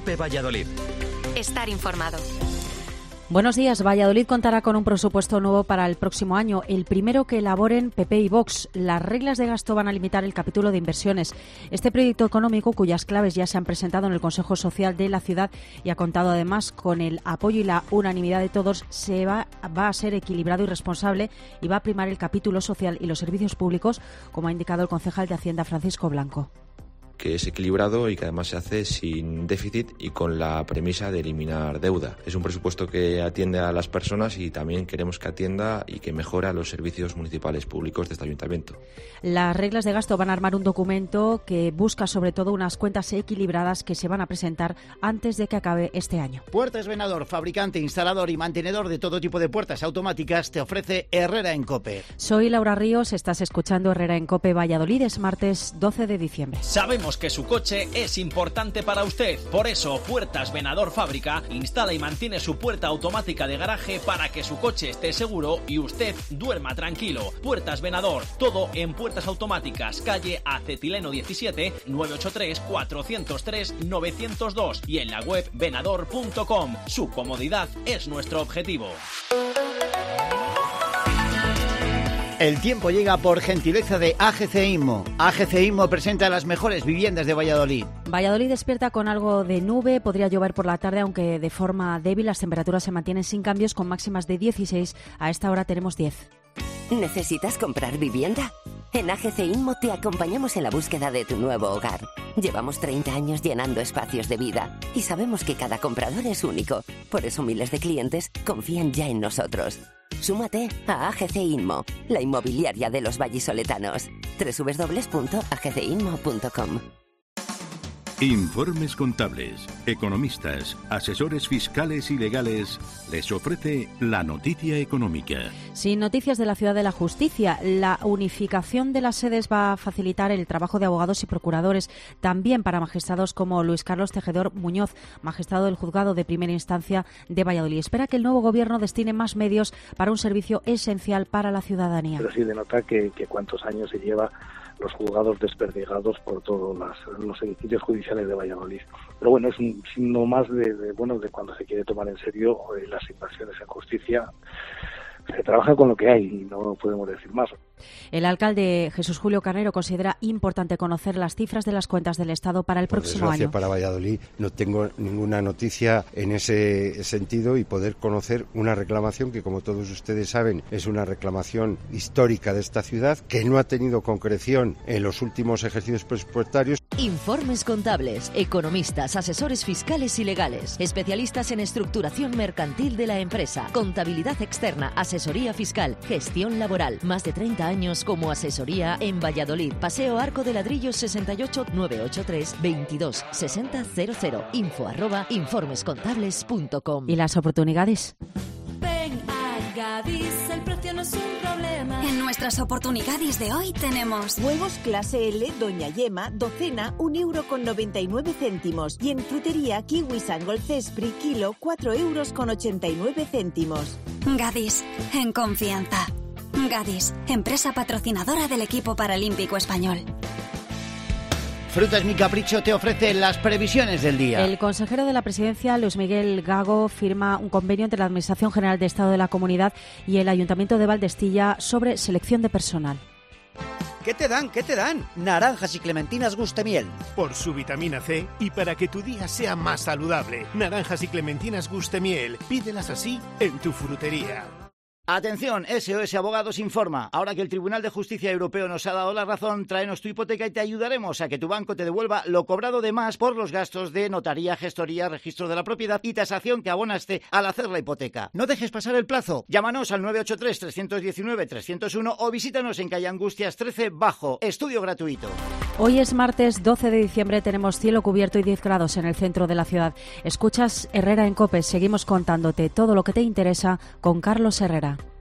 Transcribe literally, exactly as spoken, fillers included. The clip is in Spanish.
COPE Valladolid. Estar informado. Buenos días. Valladolid contará con un presupuesto nuevo para el próximo año, el primero que elaboren P P y Vox. Las reglas de gasto van a limitar el capítulo de inversiones. Este proyecto económico, cuyas claves ya se han presentado en el Consejo Social de la ciudad y ha contado además con el apoyo y la unanimidad de todos, se va, va a ser equilibrado y responsable y va a primar el capítulo social y los servicios públicos, como ha indicado el concejal de Hacienda, Francisco Blanco. Que es equilibrado y que además se hace sin déficit y con la premisa de eliminar deuda. Es un presupuesto que atiende a las personas y también queremos que atienda y que mejora los servicios municipales públicos de este ayuntamiento. Las reglas de gasto van a armar un documento que busca sobre todo unas cuentas equilibradas que se van a presentar antes de que acabe este año. Puertas Venador, fabricante, instalador y mantenedor de todo tipo de puertas automáticas, te ofrece Herrera en COPE. Soy Laura Ríos, estás escuchando Herrera en COPE Valladolid, es martes doce de diciembre. Sabemos que su coche es importante para usted. Por eso, Puertas Venador Fábrica instala y mantiene su puerta automática de garaje para que su coche esté seguro y usted duerma tranquilo. Puertas Venador, todo en puertas automáticas, calle Acetileno diecisiete, nueve ocho tres, cuatro cero tres, nueve cero dos y en la web venador punto com. Su comodidad es nuestro objetivo. El tiempo llega por gentileza de A G C Inmo. A G C Inmo presenta las mejores viviendas de Valladolid. Valladolid despierta con algo de nube, podría llover por la tarde, aunque de forma débil. Las temperaturas se mantienen sin cambios, con máximas de dieciséis. A esta hora tenemos diez. ¿Necesitas comprar vivienda? En A G C Inmo te acompañamos en la búsqueda de tu nuevo hogar. Llevamos treinta años llenando espacios de vida y sabemos que cada comprador es único. Por eso miles de clientes confían ya en nosotros. Súmate a A G C Inmo, la inmobiliaria de los vallisoletanos. doble u doble u doble u punto a g c inmo punto com. Informes Contables, economistas, asesores fiscales y legales les ofrece la noticia económica. Sin noticias de la Ciudad de la Justicia, la unificación de las sedes va a facilitar el trabajo de abogados y procuradores, también para magistrados como Luis Carlos Tejedor Muñoz, magistrado del Juzgado de Primera Instancia de Valladolid. Espera que el nuevo gobierno destine más medios para un servicio esencial para la ciudadanía. Pero sí denota que, que cuántos años se lleva los juzgados desperdigados por todos las, los edificios judiciales de Valladolid. Pero bueno, es un signo más de, de bueno de cuando se quiere tomar en serio eh, las inversiones en justicia. Se trabaja con lo que hay y no podemos decir más. El alcalde Jesús Julio Carnero considera importante conocer las cifras de las cuentas del Estado para el Por próximo año. Para Valladolid no tengo ninguna noticia en ese sentido y poder conocer una reclamación que, como todos ustedes saben, es una reclamación histórica de esta ciudad que no ha tenido concreción en los últimos ejercicios presupuestarios. Informes contables, economistas, asesores fiscales y legales, especialistas en estructuración mercantil de la empresa, contabilidad externa, asesoría fiscal, gestión laboral. Más de treinta años como asesoría en Valladolid. Paseo Arco de Ladrillos sesenta y ocho, nueve ocho tres, veintidós sesenta cero cero. Info arroba informescontables punto com. ¿Y las oportunidades? Ven a Gadis, el precio no es un problema. En nuestras oportunidades de hoy tenemos huevos clase L, Doña Yema, docena, un euro con noventa y nueve céntimos. Y en frutería, kiwis Angol Cespri, kilo, cuatro euros con ochenta y nueve céntimos. Gadis, en confianza. Gadis, empresa patrocinadora del equipo paralímpico español. Frutas Mi Capricho te ofrece las previsiones del día. El consejero de la Presidencia, Luis Miguel Gago, firma un convenio entre la Administración General de Estado de la Comunidad y el Ayuntamiento de Valdestilla sobre selección de personal. ¿Qué te dan? ¿Qué te dan? Naranjas y clementinas Gustemiel. Por su vitamina C y para que tu día sea más saludable. Naranjas y clementinas Gustemiel. Pídelas así en tu frutería. Atención, S O S Abogados informa. Ahora que el Tribunal de Justicia Europeo nos ha dado la razón, tráenos tu hipoteca y te ayudaremos a que tu banco te devuelva lo cobrado de más por los gastos de notaría, gestoría, registro de la propiedad y tasación que abonaste al hacer la hipoteca. No dejes pasar el plazo. Llámanos al nueve ocho tres, tres uno nueve, tres cero uno o visítanos en calle Angustias trece Bajo. Estudio gratuito. Hoy es martes doce de diciembre, tenemos cielo cubierto y diez grados en el centro de la ciudad. Escuchas Herrera en COPE, seguimos contándote todo lo que te interesa con Carlos Herrera.